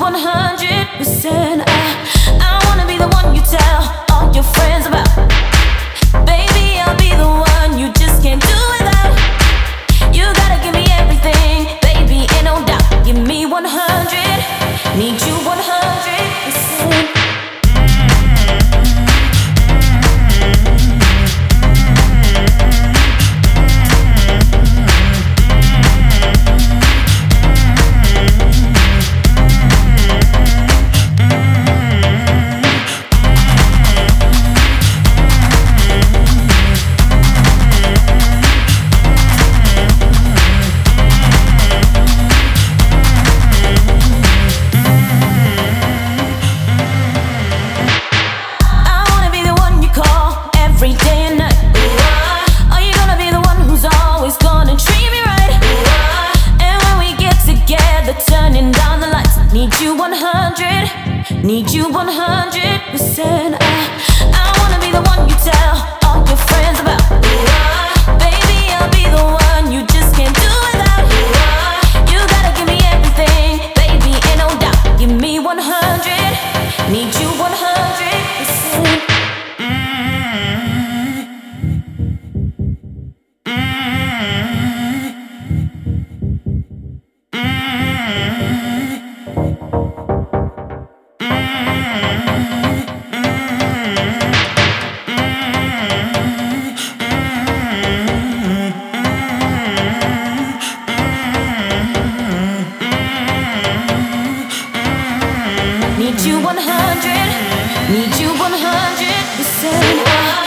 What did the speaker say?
100%. I wanna be the one you tell all your friends about. Baby, I'll be the one you just can't do without. You gotta give me everything, baby, ain't no doubt. Give me 100, need you 100%. Need you 100%. I wanna be the one you tell all your friends about. Baby, I'll be the one you just can't do without. You gotta give me everything, baby, ain't no doubt. Give me 100, need you 100%. Need you 100, need you 100%.